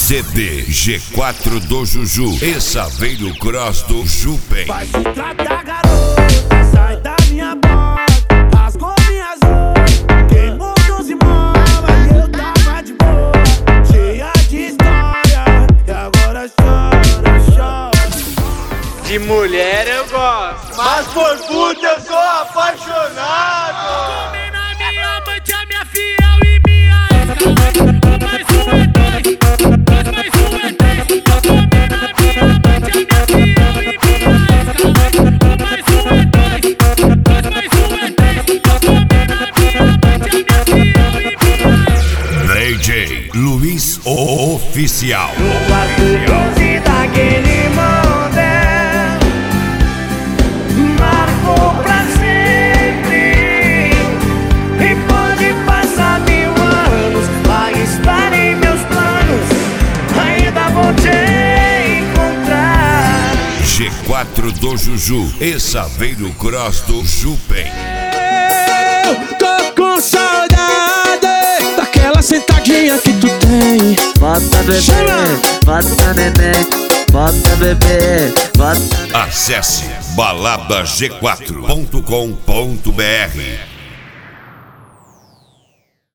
CD G4 do Juju e Saveiro Cross do Jupen. Vai se tratar, garota, sai da minha porta, rasgou minhas roupas, queimou 12 molas, eu tava de boa, cheia de história, e agora chora, chora. De mulher eu gosto, mas por puta eu sou apaixonado. Comer na minha amante, a minha fiel e minha ex. Mais um é dois, mais um é três. Tô comendo a minha amante, a minha fiel e minha ex. Mais um é dois, mais um é três. Tô comendo a minha amante, a minha fiel e minha ex. DJ Luiz Oficial. No quarto 12 daquele model, marcou pra sempre. E pode passar 1000 anos, vai estar em meus planos, ainda vou te encontrar. G4 do Juju e Saveiro Cross do Jupen. Eu tô com saudade daquela sentadinha que tu tem. Bota bebê, bota neném, bota bebê, bota. Acesse baladag4.com.br.